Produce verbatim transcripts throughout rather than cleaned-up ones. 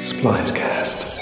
Splicecast.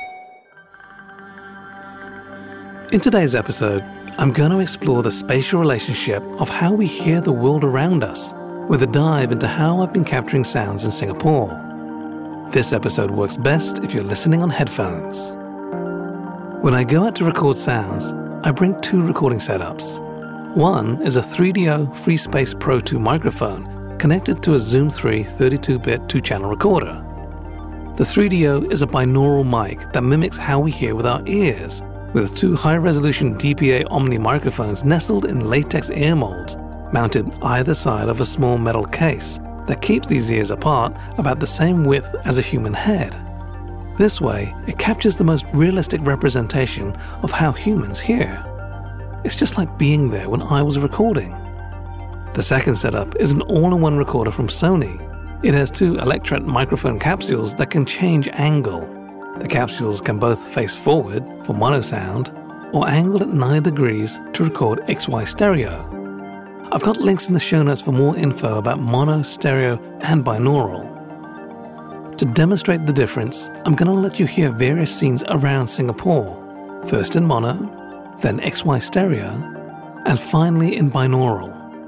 In today's episode, I'm going to explore the spatial relationship of how we hear the world around us, with a dive into how I've been capturing sounds in Singapore. This episode works best if you're listening on headphones. When I go out to record sounds, I bring two recording setups. One is a three D O FreeSpace Pro two microphone connected to a Zoom three thirty-two bit two-channel recorder. The three D O is a binaural mic that mimics how we hear with our ears, with two high-resolution D P A Omni microphones nestled in latex ear molds, mounted either side of a small metal case that keeps these ears apart about the same width as a human head. This way, it captures the most realistic representation of how humans hear. It's just like being there when I was recording. The second setup is an all-in-one recorder from Sony. It has two Electret microphone capsules that can change angle. The capsules can both face forward for mono sound or angled at ninety degrees to record X Y stereo. I've got links in the show notes for more info about mono, stereo, and binaural. To demonstrate the difference, I'm going to let you hear various scenes around Singapore, first in mono, then X Y stereo, and finally in binaural.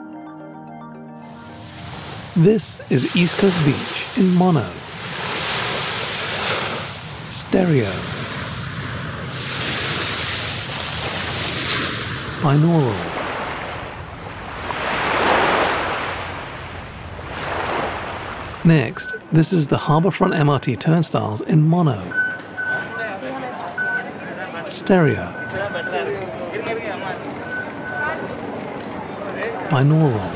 This is East Coast Beach in mono, stereo, binaural, next, this is the Harbourfront M R T turnstiles in mono, stereo, binaural,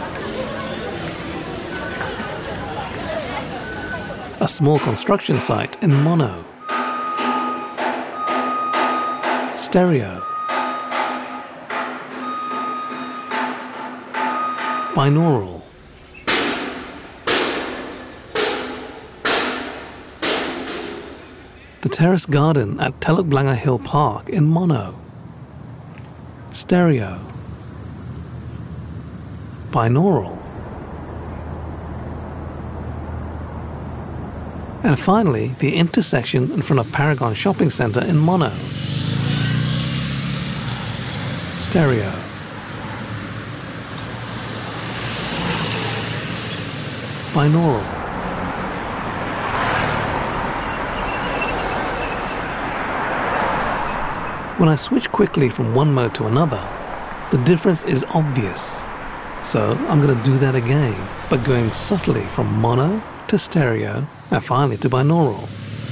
a small construction site in mono, stereo, binaural, the terrace garden at Teluk Blangah Hill Park in mono, stereo, binaural, and finally the intersection in front of Paragon Shopping Centre in mono, stereo, binaural. When I switch quickly from one mode to another, the difference is obvious. So I'm going to do that again, but going subtly from mono to stereo and finally to binaural.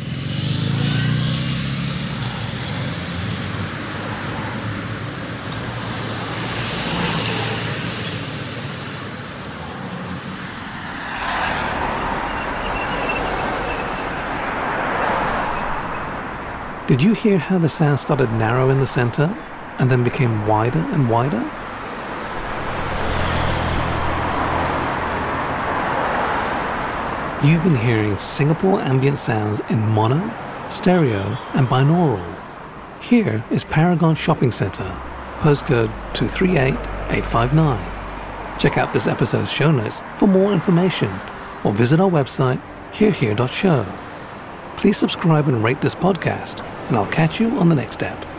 Did you hear how the sound started narrow in the center and then became wider and wider? You've been hearing Singapore ambient sounds in mono, stereo, and binaural. Here is Paragon Shopping Centre, postcode two three eight eight five nine. Check out this episode's show notes for more information or visit our website, hear here dot show. Please subscribe and rate this podcast, and I'll catch you on the next step.